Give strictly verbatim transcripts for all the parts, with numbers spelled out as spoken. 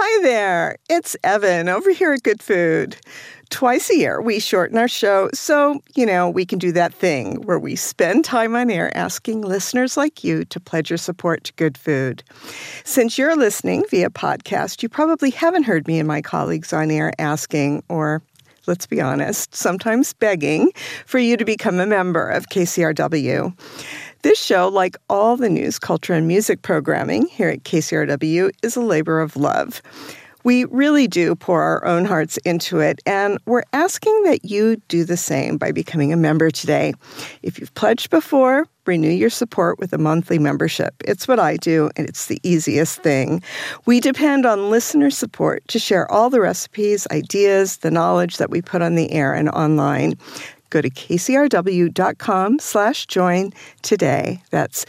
Hi there, it's Evan over here at Good Food. Twice a year, we shorten our show so, you know, we can do that thing where we spend time on air asking listeners like you to pledge your support to Good Food. Since you're listening via podcast, you probably haven't heard me and my colleagues on air asking, or let's be honest, sometimes begging, for you to become a member of K C R W. This show, like all the news, culture, and music programming here at K C R W, is a labor of love. We really do pour our own hearts into it, and we're asking that you do the same by becoming a member today. If you've pledged before, renew your support with a monthly membership. It's what I do, and it's the easiest thing. We depend on listener support to share all the recipes, ideas, the knowledge that we put on the air and online. Go to kcrw.com slash join today. That's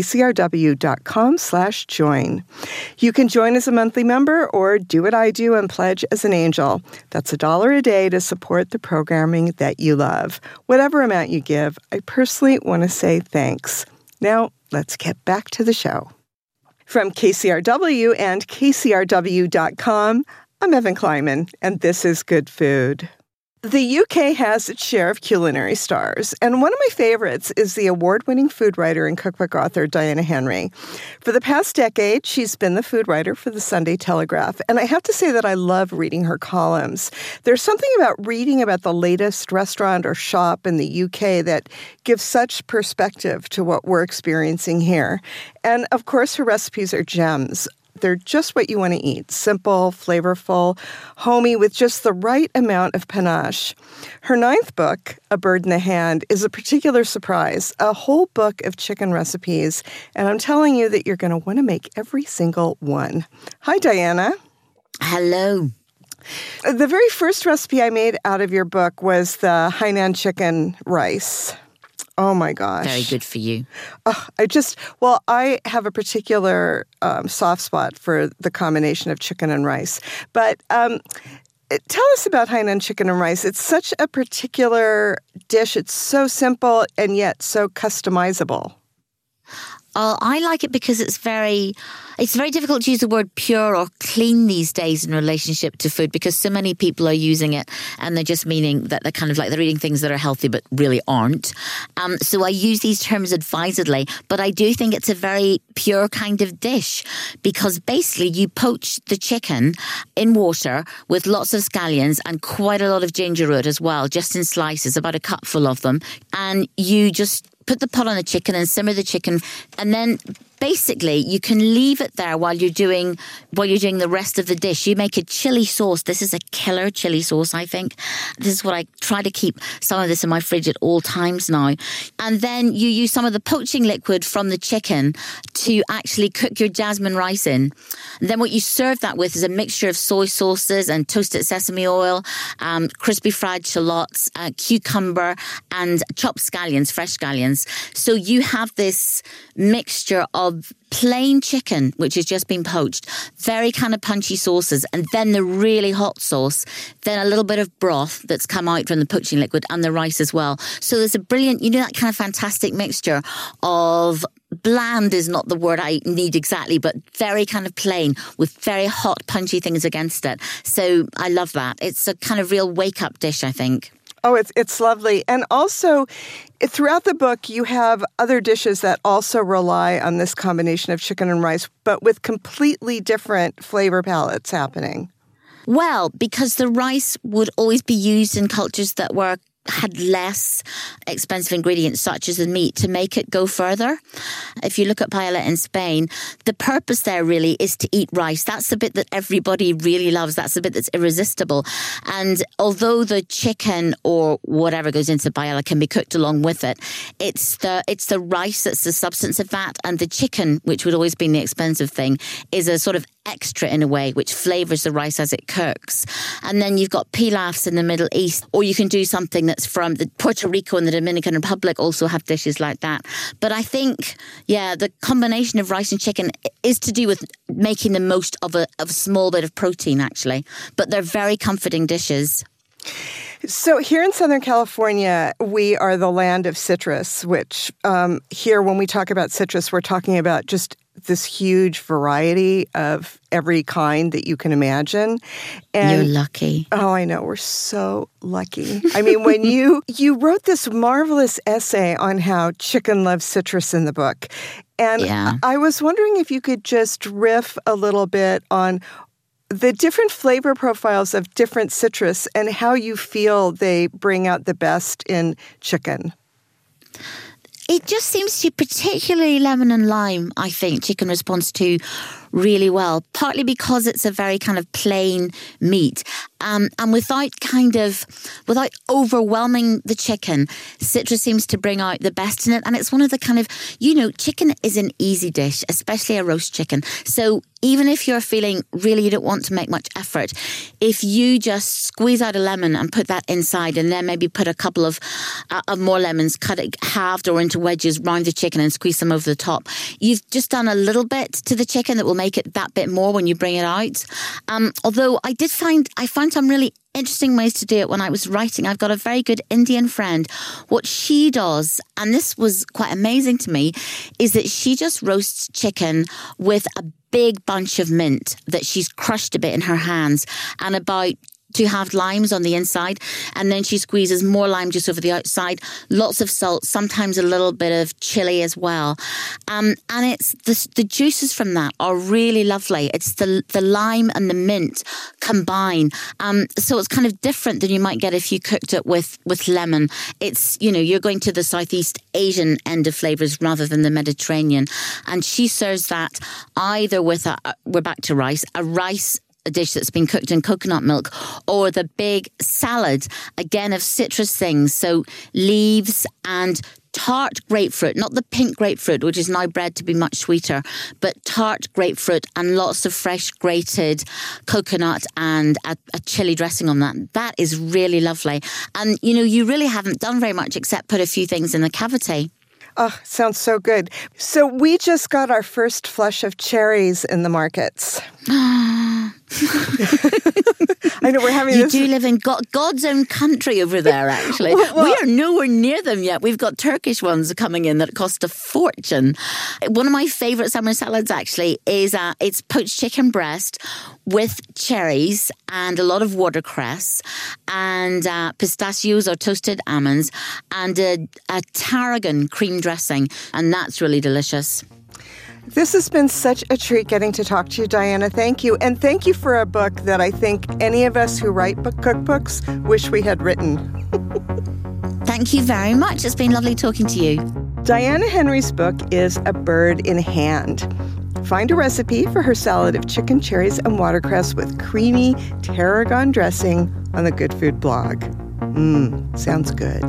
kcrw.com slash join. You can join as a monthly member or do what I do and pledge as an angel. That's a dollar a day to support the programming that you love. Whatever amount you give, I personally want to say thanks. Now, let's get back to the show. From K C R W and k c r w dot com, I'm Evan Kleiman, and this is Good Food. The U K has its share of culinary stars, and one of my favorites is the award-winning food writer and cookbook author Diana Henry. For the past decade, she's been the food writer for the Sunday Telegraph, and I have to say that I love reading her columns. There's something about reading about the latest restaurant or shop in the U K that gives such perspective to what we're experiencing here. And, of course, her recipes are gems. They're just what you want to eat. Simple, flavorful, homey, with just the right amount of panache. Her ninth book, A Bird in the Hand, is a particular surprise, a whole book of chicken recipes, and I'm telling you that you're going to want to make every single one. Hi, Diana. Hello. The very first recipe I made out of your book was the Hainan chicken rice. Oh, my gosh. Very good for you. Oh, I just, well, I have a particular um, soft spot for the combination of chicken and rice. But um, tell us about Hainan chicken and rice. It's such a particular dish. It's so simple and yet so customizable. Uh, I like it because it's very, it's very difficult to use the word pure or clean these days in relationship to food because so many people are using it and they're just meaning that they're kind of like they're eating things that are healthy but really aren't. Um, so I use these terms advisedly, but I do think it's a very pure kind of dish because basically you poach the chicken in water with lots of scallions and quite a lot of ginger root as well, just in slices, about a cupful of them, and you just put the pot on the chicken and simmer the chicken, and then basically you can leave it there while you're doing while you're doing the rest of the dish. You make a chili sauce. This is a killer chili sauce, I think. This is what I try to keep some of this in my fridge at all times now. And then you use some of the poaching liquid from the chicken to actually cook your jasmine rice in. And then what you serve that with is a mixture of soy sauces and toasted sesame oil, um, crispy fried shallots, uh, cucumber, and chopped scallions, fresh scallions. So you have this mixture of plain chicken, which has just been poached, very kind of punchy sauces, and then the really hot sauce, then a little bit of broth that's come out from the poaching liquid and the rice as well. So there's a brilliant, you know, that kind of fantastic mixture of bland is not the word I need exactly, but very kind of plain with very hot, punchy things against it. So I love that. It's a kind of real wake-up dish, I think. Oh, it's it's lovely. And also, throughout the book, you have other dishes that also rely on this combination of chicken and rice, but with completely different flavor palettes happening. Well, because the rice would always be used in cultures that were had less expensive ingredients such as the meat to make it go further. If you look at paella in Spain, the purpose there really is to eat rice. That's the bit that everybody really loves. That's the bit that's irresistible. And although the chicken or whatever goes into paella can be cooked along with it, it's the it's the rice that's the substance of that, and the chicken, which would always be the expensive thing, is a sort of extra in a way, which flavors the rice as it cooks. And then you've got pilafs in the Middle East, or you can do something that's from the Puerto Rico and the Dominican Republic also have dishes like that. But I think, yeah, the combination of rice and chicken is to do with making the most of a, of a small bit of protein, actually. But they're very comforting dishes. So here in Southern California, we are the land of citrus, which um, here when we talk about citrus, we're talking about just this huge variety of every kind that you can imagine. And you're lucky. Oh, I know. We're so lucky. I mean, when you you wrote this marvelous essay on how chicken loves citrus in the book, and yeah. I was wondering if you could just riff a little bit on the different flavor profiles of different citrus and how you feel they bring out the best in chicken. It just seems to, particularly lemon and lime, I think chicken responds to really well, partly because it's a very kind of plain meat. Um, and without kind of, without overwhelming the chicken, citrus seems to bring out the best in it. And it's one of the kind of, you know, chicken is an easy dish, especially a roast chicken. So even if you're feeling really you don't want to make much effort, if you just squeeze out a lemon and put that inside and then maybe put a couple of, uh, of more lemons, cut it halved or into wedges round the chicken and squeeze them over the top, you've just done a little bit to the chicken that will make it that bit more when you bring it out. Um, although I did find, I found some really interesting ways to do it when I was writing. I've got a very good Indian friend. What she does, and this was quite amazing to me, is that she just roasts chicken with a big bunch of mint that she's crushed a bit in her hands and about two halved limes on the inside, and then she squeezes more lime juice over the outside, lots of salt, sometimes a little bit of chili as well. Um, and it's the, the juices from that are really lovely. It's the the lime and the mint combine. Um, so it's kind of different than you might get if you cooked it with, with lemon. It's, you know, you're going to the Southeast Asian end of flavors rather than the Mediterranean. And she serves that either with a, we're back to rice, a rice a dish that's been cooked in coconut milk, or the big salad, again, of citrus things. So leaves and tart grapefruit, not the pink grapefruit, which is now bred to be much sweeter, but tart grapefruit and lots of fresh grated coconut and a, a chili dressing on that. That is really lovely. And, you know, you really haven't done very much except put a few things in the cavity. Oh, sounds so good. So we just got our first flush of cherries in the markets. I know we're having you this. You do live in God, God's own country over there, actually. well, well, we are nowhere near them yet. We've got Turkish ones coming in that cost a fortune. One of my favourite summer salads, actually, is uh, it's poached chicken breast with cherries and a lot of watercress and uh, pistachios or toasted almonds and a, a tarragon cream dressing. And that's really delicious. This has been such a treat getting to talk to you, Diana. Thank you. And thank you for a book that I think any of us who write book cookbooks wish we had written. Thank you very much. It's been lovely talking to you. Diana Henry's book is A Bird in Hand. Find a recipe for her salad of chicken, cherries, and watercress with creamy tarragon dressing on the Good Food blog. Mmm, sounds good.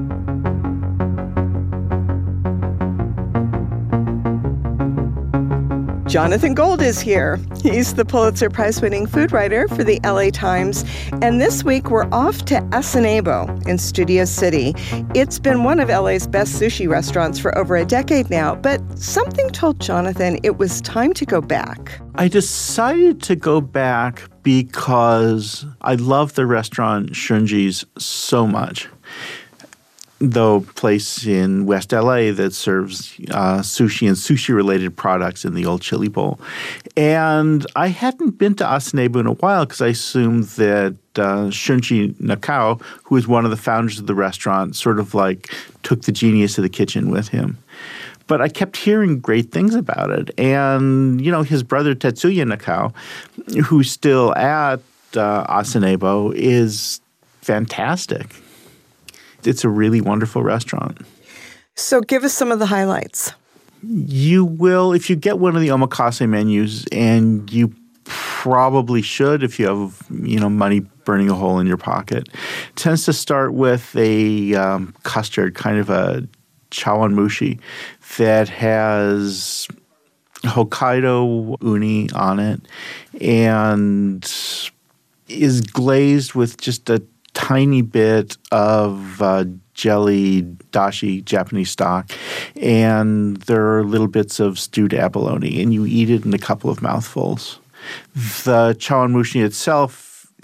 Jonathan Gold is here. He's the Pulitzer Prize-winning food writer for the L A Times. And this week, we're off to Asanebo in Studio City. It's been one of L A's best sushi restaurants for over a decade now, but something told Jonathan it was time to go back. I decided to go back because I love the restaurant Shunji's so much. Though place in West L A that serves uh, sushi and sushi-related products in the old chili bowl. And I hadn't been to Asanebo in a while because I assumed that uh, Shunji Nakao, who was one of the founders of the restaurant, sort of like took the genius of the kitchen with him. But I kept hearing great things about it. And, you know, his brother Tetsuya Nakao, who's still at uh, Asanebo, is fantastic. It's a really wonderful restaurant. So give us some of the highlights. You will, if you get one of the omakase menus, and you probably should if you have, you know, money burning a hole in your pocket. It tends to start with a um, custard, kind of a chawanmushi, that has Hokkaido uni on it and is glazed with just a tiny bit of uh, jelly dashi, Japanese stock, and there are little bits of stewed abalone, and you eat it in a couple of mouthfuls. The chawanmushi itself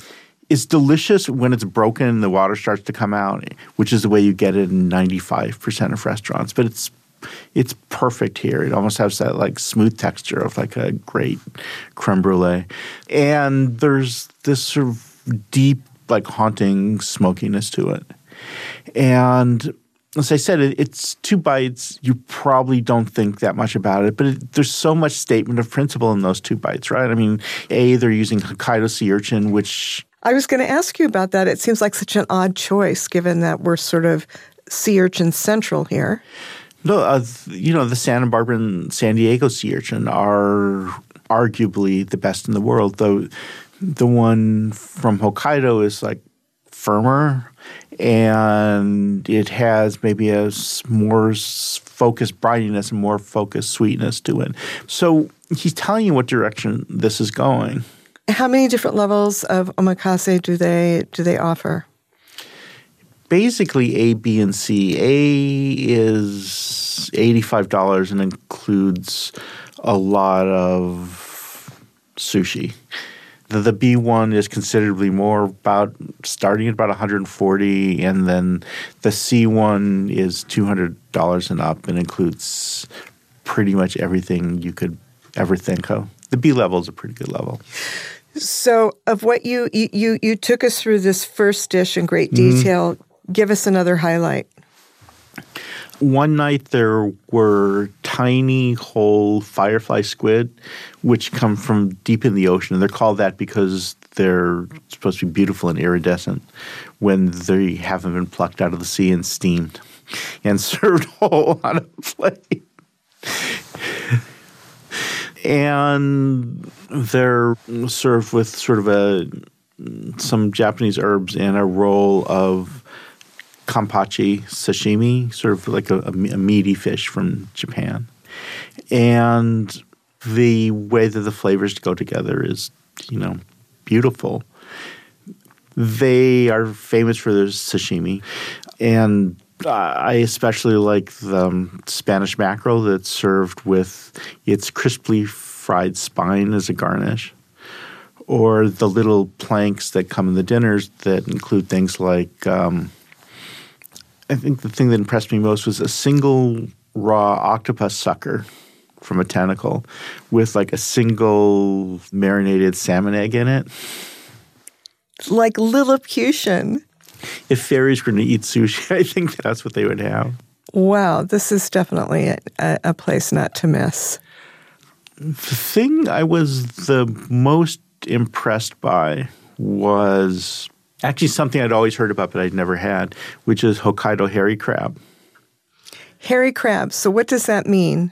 It's delicious when it's broken and the water starts to come out, which is the way you get it in ninety-five percent of restaurants. But it's it's perfect here. It almost has that like smooth texture of like a great creme brulee. And there's this sort of deep, like haunting smokiness to it. And as I said, it, it's two bites. You probably don't think that much about it, but it, there's so much statement of principle in those two bites, right? I mean, A, they're using Hokkaido sea urchin, which... I was going to ask you about that. It seems like such an odd choice, given that we're sort of sea urchin central here. No, uh, you know, the Santa Barbara and San Diego sea urchin are arguably the best in the world, though the one from Hokkaido is like firmer, and it has maybe a more focused brininess and more focused sweetness to it. So he's telling you what direction this is going. How many different levels of omakase do they do they offer? Basically A, B, and C. A is eighty-five dollars and includes a lot of sushi. The, the B one is considerably more, about starting at about one hundred forty dollars, and then the C one is two hundred dollars and up and includes pretty much everything you could ever think of. The B level is a pretty good level. So of what you you you took us through this first dish in great detail, mm-hmm. Give us another highlight. One night there were tiny whole firefly squid, which come from deep in the ocean. And they're called that because they're supposed to be beautiful and iridescent when they haven't been plucked out of the sea and steamed and served whole on a plate. And they're served with sort of a some Japanese herbs and a roll of kampachi sashimi, sort of like a, a meaty fish from Japan. And the way that the flavors go together is, you know, beautiful. They are famous for their sashimi. And I especially like the Spanish mackerel that's served with its crisply fried spine as a garnish, or the little planks that come in the dinners that include things like um, I think the thing that impressed me most was a single raw octopus sucker from a tentacle with like a single marinated salmon egg in it. Like Lilliputian. If fairies were going to eat sushi, I think that's what they would have. Wow, this is definitely a, a place not to miss. The thing I was the most impressed by was actually something I'd always heard about but I'd never had, which is Hokkaido hairy crab. Hairy crab. So what does that mean?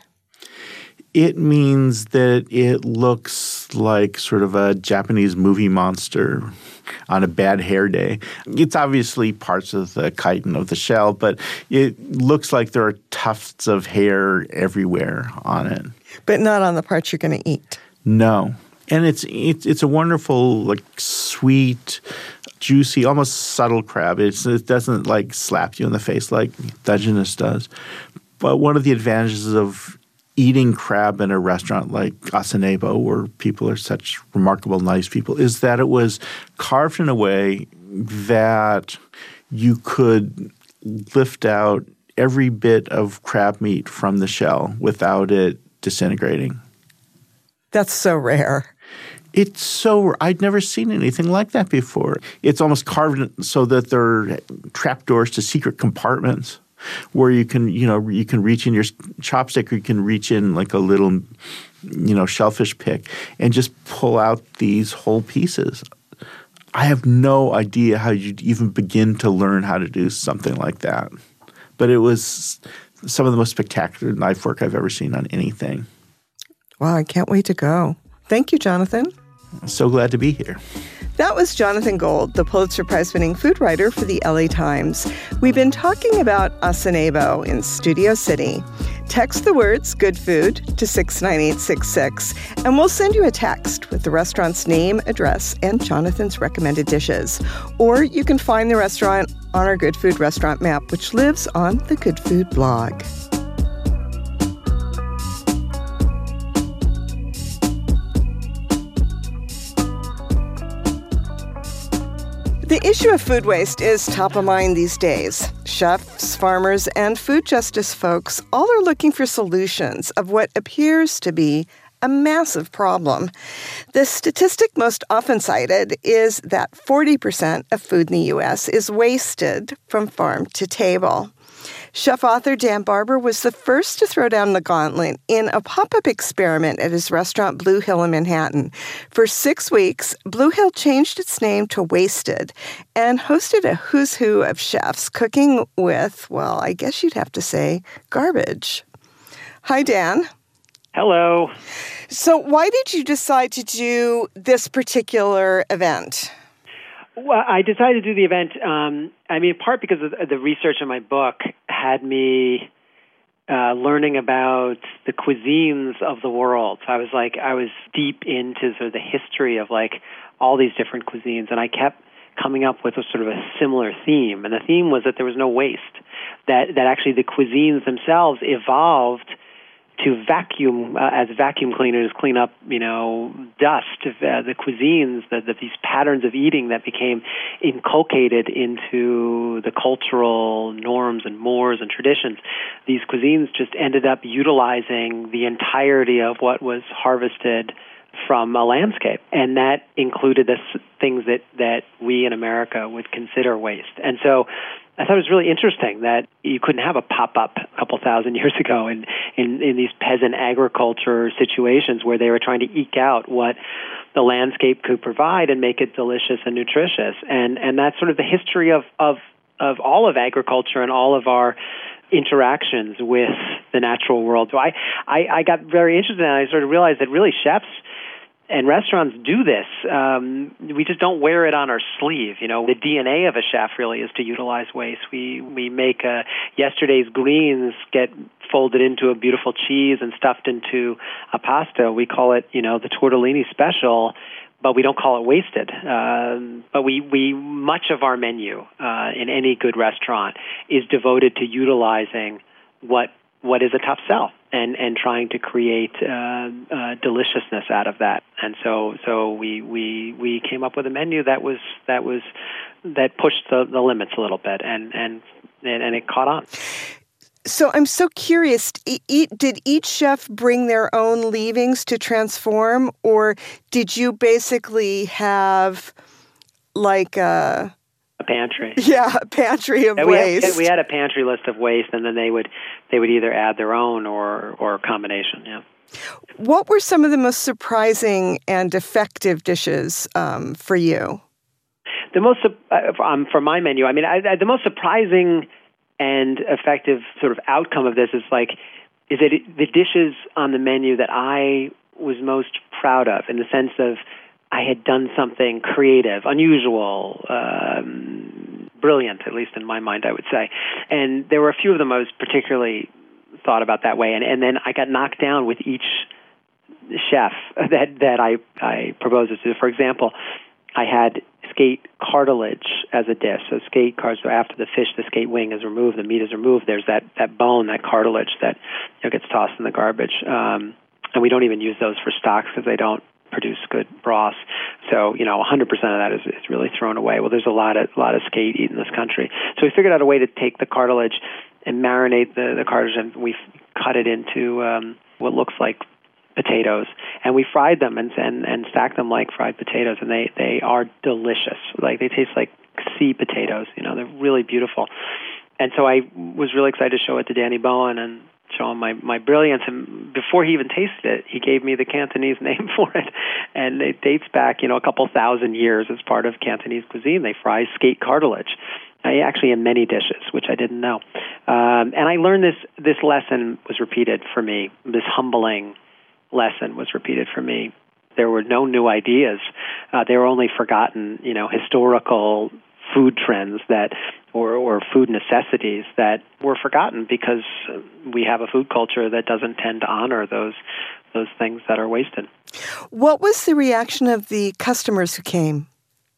It means that it looks like sort of a Japanese movie monster on a bad hair day. It's obviously parts of the chitin of the shell, but it looks like there are tufts of hair everywhere on it. But not on the parts you're going to eat. No. And it's it's it's a wonderful, like, sweet, juicy, almost subtle crab. It's, it doesn't, like, slap you in the face like Dungeness does. But one of the advantages of eating crab in a restaurant like Asanebo, where people are such remarkable, nice people, is that it was carved in a way that you could lift out every bit of crab meat from the shell without it disintegrating. That's so rare. It's so – I'd never seen anything like that before. It's almost carved so that there are trapdoors to secret compartments where you can, you know, you can reach in your chopstick or you can reach in like a little, you know, shellfish pick and just pull out these whole pieces. I have no idea how you'd even begin to learn how to do something like that. But it was some of the most spectacular knife work I've ever seen on anything. Wow, I can't wait to go. Thank you, Jonathan. I'm so glad to be here. That was Jonathan Gold, the Pulitzer Prize-winning food writer for the L A Times. We've been talking about Asanebo in Studio City. Text the words "good food" to six nine eight six six, and we'll send you a text with the restaurant's name, address, and Jonathan's recommended dishes. Or you can find the restaurant on our Good Food restaurant map, which lives on the Good Food blog. The issue of food waste is top of mind these days. Chefs, farmers, and food justice folks all are looking for solutions of what appears to be a massive problem. The statistic most often cited is that forty percent of food in the U S is wasted from farm to table. Chef-author Dan Barber was the first to throw down the gauntlet in a pop-up experiment at his restaurant Blue Hill in Manhattan. For six weeks, Blue Hill changed its name to Wasted and hosted a who's who of chefs cooking with, well, I guess you'd have to say, garbage. Hi, Dan. Hello. So why did you decide to do this particular event? Well, I decided to do the event, um, I mean, in part because of the research in my book had me uh, learning about the cuisines of the world. So I was like, I was deep into sort of the history of like all these different cuisines, and I kept coming up with a sort of a similar theme. And the theme was that there was no waste, that, that actually the cuisines themselves evolved to vacuum, uh, as vacuum cleaners clean up, you know, dust, uh, the cuisines, the, the, these patterns of eating that became inculcated into the cultural norms and mores and traditions. These cuisines just ended up utilizing the entirety of what was harvested from a landscape. And that included the things that, that we in America would consider waste. And so I thought it was really interesting that you couldn't have a pop-up a couple thousand years ago in, in, in these peasant agriculture situations where they were trying to eke out what the landscape could provide and make it delicious and nutritious. And and that's sort of the history of, of, of all of agriculture and all of our interactions with the natural world. So I, I, I got very interested in it, and I sort of realized that really chefs and restaurants do this. Um, we just don't wear it on our sleeve. You know, the D N A of a chef really is to utilize waste. We we make uh, yesterday's greens get folded into a beautiful cheese and stuffed into a pasta. We call it, you know, the tortellini special, but we don't call it wasted. Um, but we, we much of our menu uh, in any good restaurant is devoted to utilizing what what is a tough sell and, and trying to create uh, uh, deliciousness out of that. And so so we, we we came up with a menu that was that was that pushed the, the limits a little bit, and and and it caught on. So I'm so curious, did each chef bring their own leavings to transform, or did you basically have like a... A pantry. Yeah, a pantry of yeah, waste. We had, we had a pantry list of waste, and then they would they would either add their own or, or a combination, yeah. What were some of the most surprising and effective dishes um, for you? The most, uh, um, for my menu, I mean, I, I, the most surprising and effective sort of outcome of this is like, is that it, the dishes on the menu that I was most proud of, in the sense of I had done something creative, unusual, um, brilliant, at least in my mind, I would say. And there were a few of them I was particularly thought about that way. And, and then I got knocked down with each chef that, that I, I proposed it to. For example, I had skate cartilage as a dish. So skate cartilage, so after the fish, the skate wing is removed, the meat is removed, there's that, that bone, that cartilage that, you know, gets tossed in the garbage. Um, and we don't even use those for stocks because they don't produce good broths. So, you know, one hundred percent of that is, is really thrown away. Well, there's a lot of a lot of skate eaten in this country. So we figured out a way to take the cartilage and marinate the, the cartilage, and we cut it into um, what looks like potatoes. And we fried them and, and, and stacked them like fried potatoes, and they, they are delicious. Like, they taste like sea potatoes. You know, they're really beautiful. And so I was really excited to show it to Danny Bowen and show him my, my brilliance. And before he even tasted it, he gave me the Cantonese name for it. And it dates back, you know, a couple thousand years as part of Cantonese cuisine. They fry skate cartilage, I actually in many dishes, which I didn't know. Um, and I learned this, this lesson was repeated for me. This humbling lesson was repeated for me. There were no new ideas. Uh, they were only forgotten, you know, historical food trends that, or, or food necessities that were forgotten because we have a food culture that doesn't tend to honor those those things that are wasted. What was the reaction of the customers who came?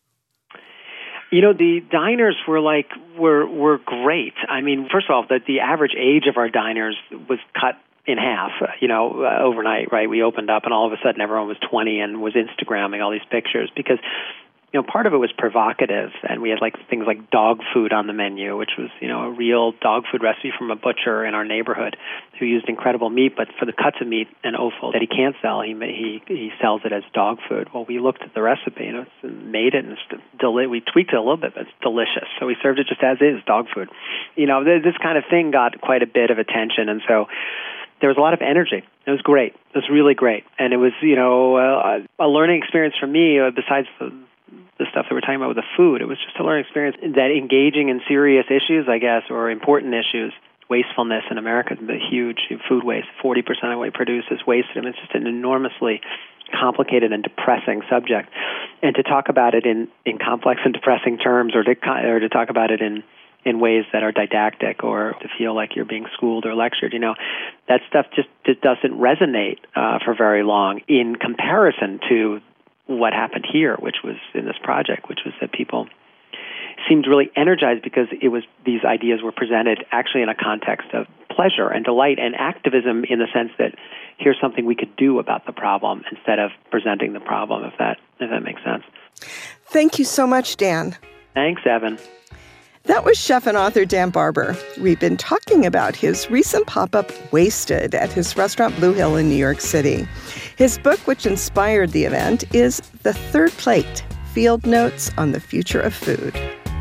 You know, the diners were like were were great. I mean, first of all, the, the average age of our diners was cut in half, you know, uh, overnight, right? We opened up and all of a sudden everyone was twenty and was Instagramming all these pictures because you know, part of it was provocative, and we had like things like dog food on the menu, which was, you know, a real dog food recipe from a butcher in our neighborhood who used incredible meat, but for the cuts of meat and offal that he can't sell, he he he sells it as dog food. Well, we looked at the recipe, and it's made it, and it's deli- we tweaked it a little bit, but it's delicious. So we served it just as is, dog food. You know, this kind of thing got quite a bit of attention, and so there was a lot of energy. It was great. It was really great, and it was, you know, uh, a learning experience for me. Uh, besides the the stuff that we're talking about with the food, it was just a learning experience that engaging in serious issues, I guess, or important issues. Wastefulness in America is a huge food waste. forty percent of what we produce is wasted. I mean, it's just an enormously complicated and depressing subject. And to talk about it in, in complex and depressing terms, or to or to talk about it in, in ways that are didactic, or to feel like you're being schooled or lectured, you know, that stuff just, just doesn't resonate uh, for very long in comparison to what happened here, which was in this project, which was that people seemed really energized because it was these ideas were presented actually in a context of pleasure and delight and activism, in the sense that here's something we could do about the problem instead of presenting the problem, if that if that makes sense. Thank you so much, Dan. Thanks, Evan. That was chef and author Dan Barber. We've been talking about his recent pop-up Wasted at his restaurant Blue Hill in New York City. His book, which inspired the event, is The Third Plate, Field Notes on the Future of Food.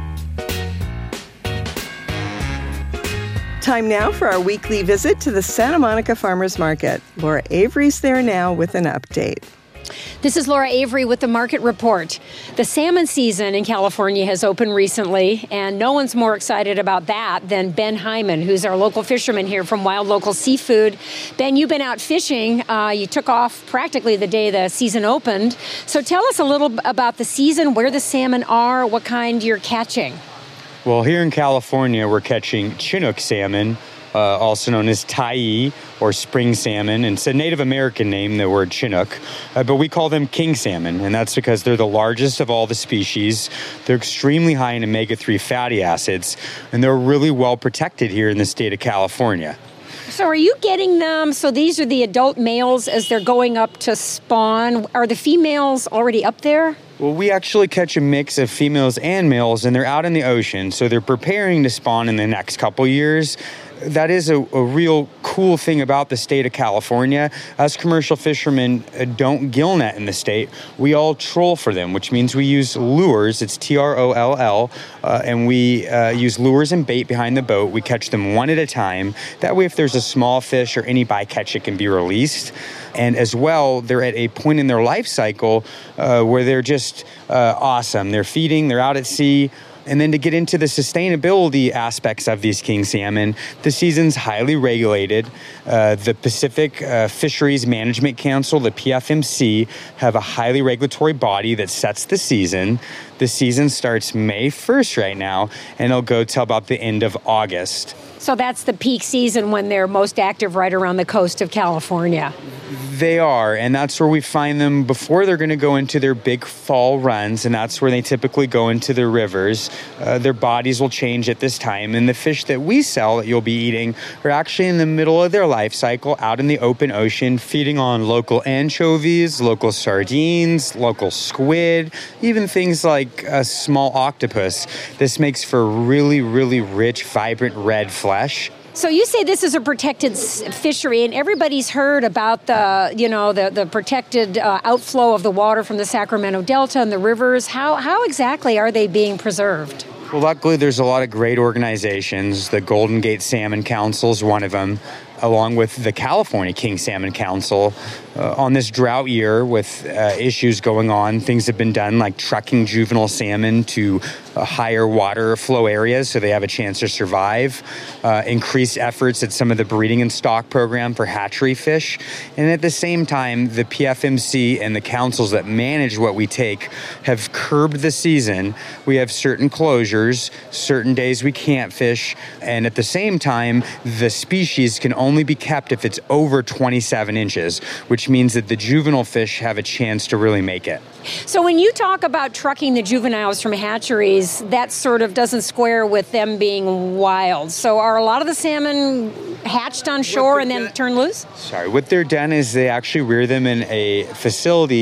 Time now for our weekly visit to the Santa Monica Farmers Market. Laura Avery's there now with an update. This is Laura Avery with the Market Report. The salmon season in California has opened recently, and no one's more excited about that than Ben Hyman, who's our local fisherman here from Wild Local Seafood. Ben, you've been out fishing. Uh, you took off practically the day the season opened. So tell us a little about the season, where the salmon are, what kind you're catching. Well, here in California, we're catching Chinook salmon, uh, also known as tai or spring salmon. And it's a Native American name, the word Chinook, uh, but we call them king salmon, and that's because they're the largest of all the species. They're extremely high in omega three fatty acids, and they're really well protected here in the state of California. So are you getting them, so these are the adult males as they're going up to spawn. Are the females already up there? Well, we actually catch a mix of females and males, and they're out in the ocean, so they're preparing to spawn in the next couple years. That is a, a real cool thing about the state of California. Us commercial fishermen uh, don't gill net in the state. We all troll for them, which means we use lures. It's T R O L L, uh, and we uh, use lures and bait behind the boat. We catch them one at a time. That way, if there's a small fish or any bycatch, it can be released. And as well, they're at a point in their life cycle uh, where they're just uh, awesome. They're feeding, they're out at sea. And then to get into the sustainability aspects of these king salmon, the season's highly regulated. Uh, the Pacific uh, Fisheries Management Council, the P F M C, have a highly regulatory body that sets the season. The season starts May first right now, and it'll go till about the end of August. So that's the peak season when they're most active right around the coast of California. They are, and that's where we find them before they're going to go into their big fall runs, and that's where they typically go into the rivers. Uh, their bodies will change at this time, and the fish that we sell that you'll be eating are actually in the middle of their life cycle out in the open ocean, feeding on local anchovies, local sardines, local squid, even things like a small octopus. This makes for really, really rich, vibrant red flesh. So you say this is a protected fishery, and everybody's heard about the, you know, the the protected uh, outflow of the water from the Sacramento Delta and the rivers. How how exactly are they being preserved? Well, luckily, there's a lot of great organizations. The Golden Gate Salmon Council is one of them, along with the California King Salmon Council. Uh, on this drought year with uh, issues going on, things have been done like trucking juvenile salmon to uh, higher water flow areas so they have a chance to survive, uh, increased efforts at some of the breeding and stock program for hatchery fish. And at the same time, the P F M C and the councils that manage what we take have curbed the season. We have certain closures, certain days we can't fish, and at the same time, the species can only be kept if it's over twenty-seven inches, which means that the juvenile fish have a chance to really make it. So when you talk about trucking the juveniles from hatcheries, that sort of doesn't square with them being wild. So are a lot of the salmon hatched on shore and then turned loose? Sorry, what they're done is they actually rear them in a facility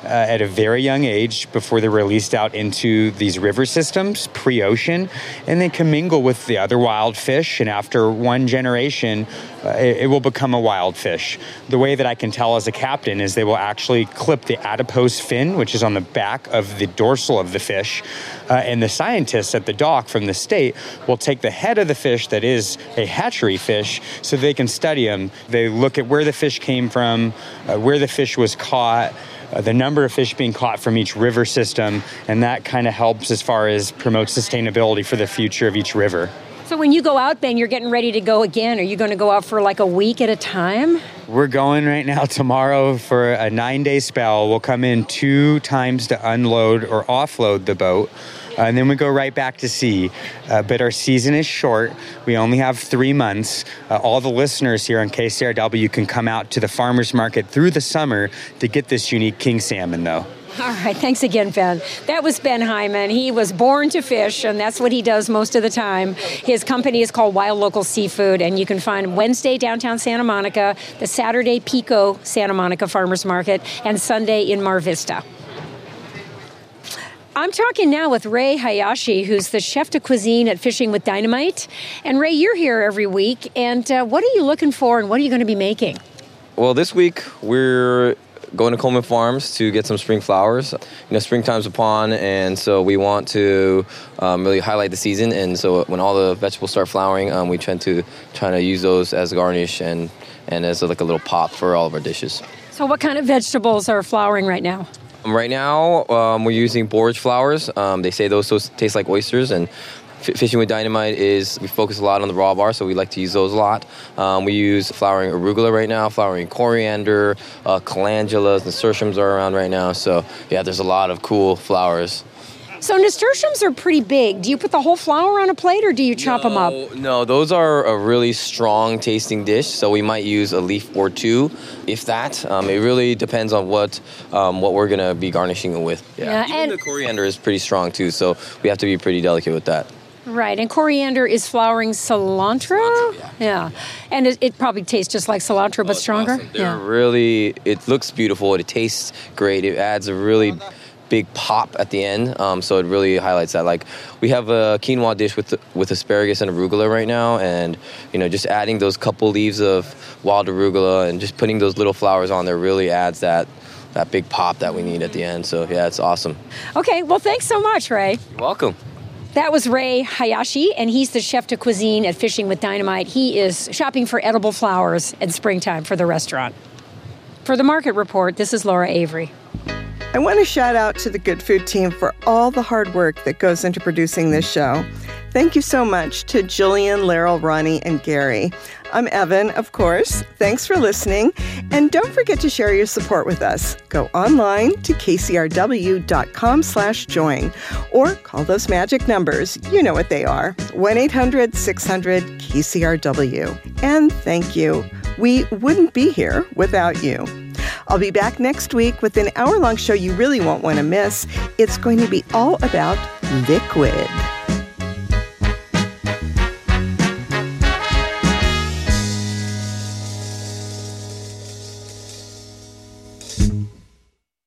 uh, at a very young age before they're released out into these river systems pre-ocean, and they commingle with the other wild fish, and after one generation, uh, it, it will become a wild fish. The way that I can tell as a captain is they will actually clip the adipose fin, which is on the back of the dorsal of the fish, uh, and the scientists at the dock from the state will take the head of the fish that is a hatchery fish so they can study them. They look at where the fish came from, uh, where the fish was caught, uh, the number of fish being caught from each river system, and that kind of helps as far as promote sustainability for the future of each river. So when you go out, Ben, you're getting ready to go again. Are you going to go out for like a week at a time? We're going right now tomorrow for a nine-day spell. We'll come in two times to unload or offload the boat. Uh, and then we go right back to sea. Uh, but our season is short. We only have three months. Uh, all the listeners here on K C R W can come out to the farmers market through the summer to get this unique king salmon, though. All right. Thanks again, Ben. That was Ben Hyman. He was born to fish, and that's what he does most of the time. His company is called Wild Local Seafood, and you can find Wednesday downtown Santa Monica, the Saturday Pico Santa Monica Farmers Market, and Sunday in Mar Vista. I'm talking now with Ray Hayashi, who's the chef de cuisine at Fishing with Dynamite. And Ray, you're here every week, and uh, what are you looking for, and what are you going to be making? Well, this week we're going to Coleman Farms to get some spring flowers. You know, springtime's upon, and so we want to um, really highlight the season. And so when all the vegetables start flowering, um, we tend to try to use those as a garnish and, and as a, like a little pop for all of our dishes. So what kind of vegetables are flowering right now? Um, right now, um, we're using borage flowers. Um, they say those, those taste like oysters, and F- Fishing with Dynamite is, we focus a lot on the raw bar, so we like to use those a lot. Um, we use flowering arugula right now, flowering coriander, uh, calendulas, nasturtiums are around right now. So yeah, there's a lot of cool flowers. So nasturtiums are pretty big. Do you put the whole flower on a plate, or do you chop no, them up? No, those are a really strong tasting dish, so we might use a leaf or two, if that. Um, it really depends on what um, what we're going to be garnishing it with. Yeah, yeah Even and the coriander is pretty strong too, so we have to be pretty delicate with that. Right, and coriander is flowering cilantro? Cilantro, yeah. Yeah, and it, it probably tastes just like cilantro, but Oh, stronger? Awesome. They're Yeah. really, it looks beautiful, it tastes great, it adds a really big pop at the end, um, so it really highlights that. Like, we have a quinoa dish with with asparagus and arugula right now, and you know, just adding those couple leaves of wild arugula and just putting those little flowers on there really adds that that big pop that we need at the end. So yeah, it's awesome. Okay, well, thanks so much, Ray. You're welcome. That was Ray Hayashi, and he's the chef de cuisine at Fishing with Dynamite. He is shopping for edible flowers in springtime for the restaurant. For the Market Report, this is Laura Avery. I want to shout out to the Good Food team for all the hard work that goes into producing this show. Thank you so much to Jillian, Laryl, Ronnie, and Gary. I'm Evan, of course. Thanks for listening. And don't forget to share your support with us. Go online to kcrw.com slash join or call those magic numbers. You know what they are. one eight hundred six hundred K C R W. And thank you. We wouldn't be here without you. I'll be back next week with an hour-long show you really won't want to miss. It's going to be all about liquid.